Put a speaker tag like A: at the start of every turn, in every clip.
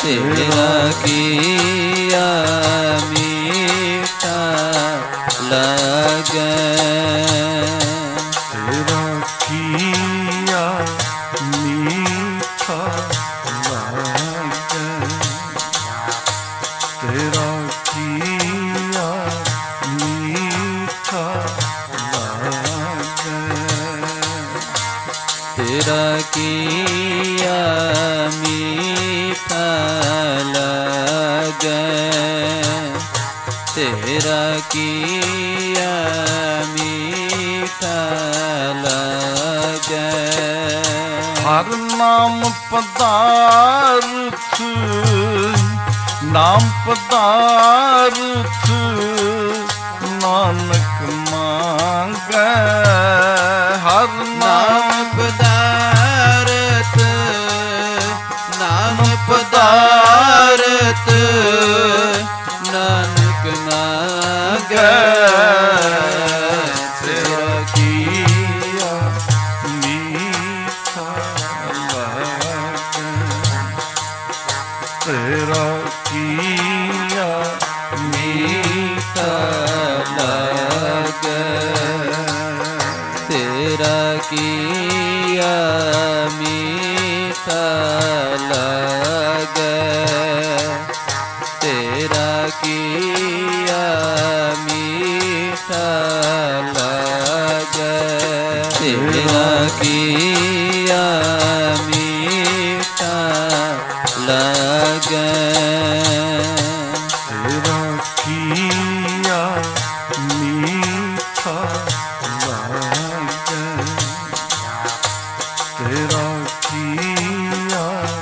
A: तेरा किया मीठा लगे,
B: तेरा किया मीठा लगे, तेरा किया मीठा लगे,
A: तेरा किया मीठा लगे, तेरा किया मीठा लगे।
B: हर नाम पदार्थ, नाम पदार्थ नानक मांगे, हर
A: नाम पदार्थ, नाम पदार्थ नानक मांगे,
B: तेरा किया मीठा लगे, तेरा किया
A: मीठा लगे, तेरा किया मीठा लगे, तेरा किया मीठा लगे, तेरा किया मीठा लगे,
B: तेरा किया मीठा लगे, तेरा किया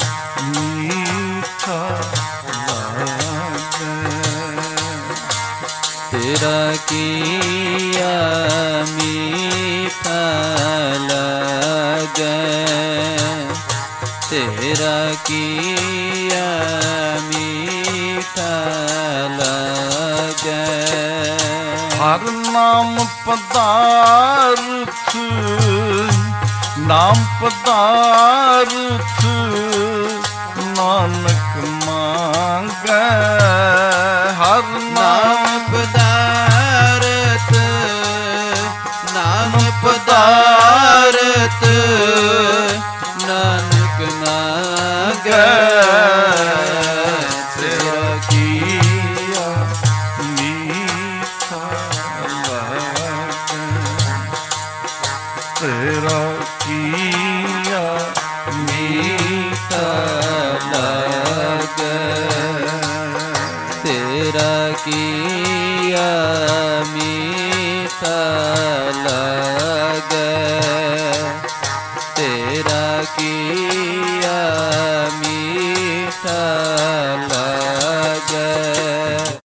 B: मीठा लगे,
A: तेरा किया मीठा लगे, तेरा किया मीठा लगे।
B: हर नाम पदार्थ, नाम पदार्थ नानक मांगे, हर
A: नाम पदार्थ, नाम पदार्थ नानक मांगे,
B: तेरा किया मीठा लगे, तेरा किया
A: मीठा लगे, तेरा किया